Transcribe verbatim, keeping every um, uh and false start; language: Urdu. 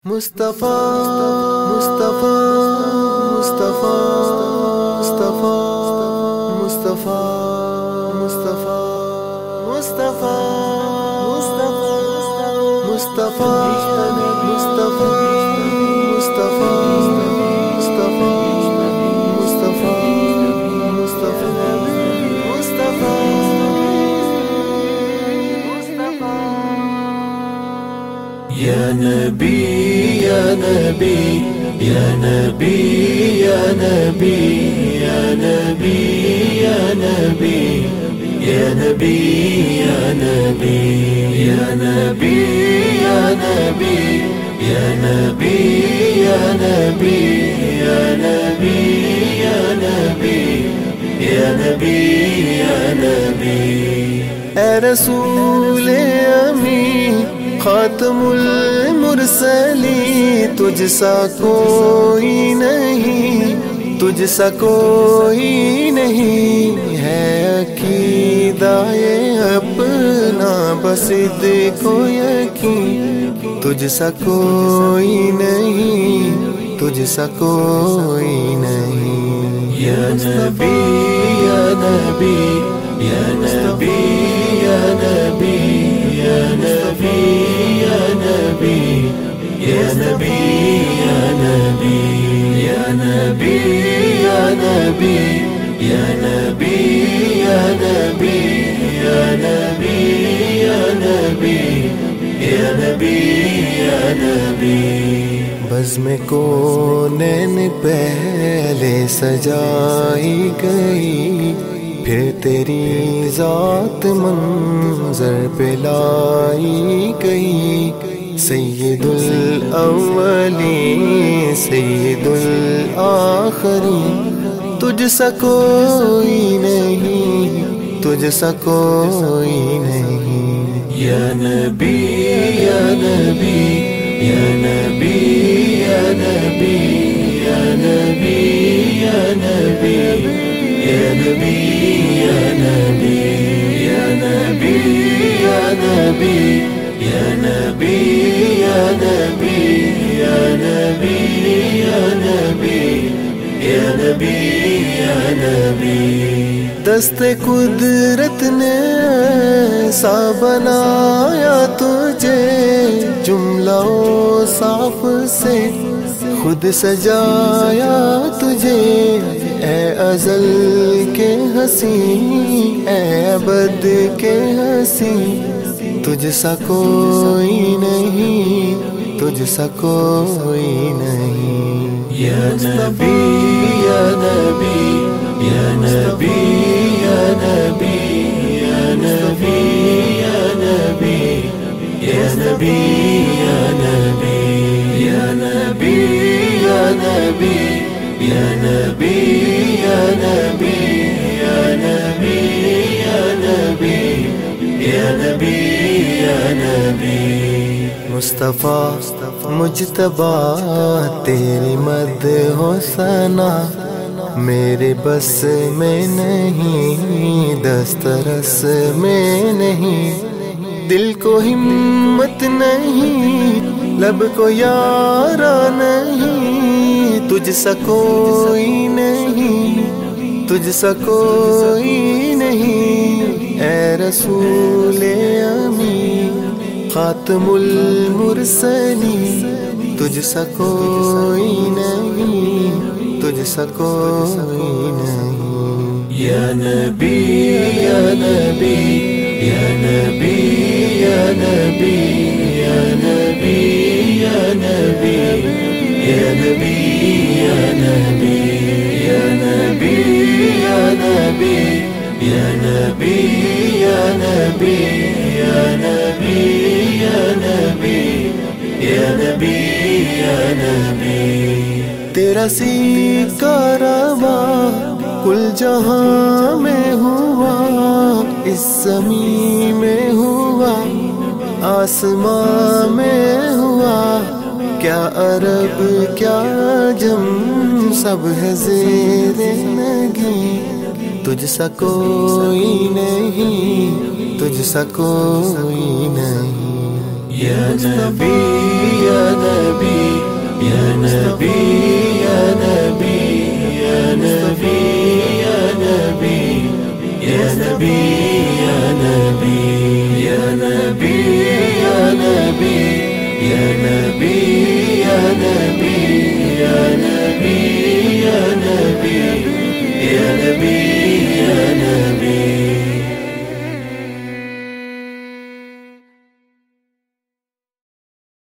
مصطفیٰ مصطفیٰ مصطفیٰ مصطفیٰ مصطفیٰ مصطفیٰ مصطفیٰ مصطفیٰ مصطفیٰ مصطفیٰ یا نبی یا نبی یا نبی یا نبی یا نبی یا نبی یا نبی یا نبی یا نبی یا نبی یا نبی یا نبی یا نبی یا نبی یا نبی یا نبی اے رسول امی خاتم المرسلین، تجھ سا کوئی نہیں، تجھ سا کوئی نہیں ہے عقیدہ اپنا بس صدق و یقین، تجھ سا کوئی نہیں، تجھ سا کوئی نہیں۔ یا نبی یا نبی یا نبی یا نبی یا نبی یا نبی یا نبی یا نبی یا نبی یا نبی یا نبی یا نبی یا نبی یا نبی یا نبی یا نبی بزم کونین پہلے سجائی گئی، پھر تیری ذات منظر پہ لائی گئی، سید الاولین سید الآخرین، تجھ سا کوئی نہیں، تجھ سا کوئی نہیں۔ یا نبی یا نبی یا نبی یا نبی یا نبی یا نبی یا نبی یا نبی یا نبی یا نبی یا نبی یا نبی یا نبی یا نبی یا نبی یا نبی دست قدرت نے ایسا بنایا تجھے، جملہ و صاف سے خود سجایا تجھے، اے ازل کے حسین اے ابد کے حسین، تجھ سا کوئی نہیں، تجھ سا کوئی نہیں۔ یا نبی یا نبی یا نبی یا نبی یا نبی یا نبی یا نبی یا نبی یا نبی یا نبی یا نبی یا نبی یا نبی یا نبی یا نبی یا نبی مصطفیٰ مجتبیٰ تیری مدح و ثنا میرے بس میں نہیں، دسترس میں نہیں، دل کو ہمت نہیں، لب کو یارا نہیں، تجھ سا کوئی نہیں، تجھ سا کوئی نہیں، اے رسول امی خاتم المرسلین، تجھ سا کوئی نہیں، تجھ سا کوئی نہیں۔ یا نبی یا نبی یا نبی یا نبی یا نبی یا نبی یا نبی یا نبی یا نبی یا نبی یا نبی یا نبی یا نبی یا نبی یا نبی یا نبی تیرا سیکہ رواں کل جہاں میں ہوا، اس زمین میں ہوا، آسمان میں ہوا، کیا عرب کیا عجم سب ہے زیر نگی، تجھ سا کوئی نہیں، تجھ سا کوئی نہیں۔ یا نبی یا نبی يا نبي يا نبي يا نبي يا نبي يا نبي يا نبي يا نبي يا نبي يا نبي يا نبي يا نبي يا نبي يا نبي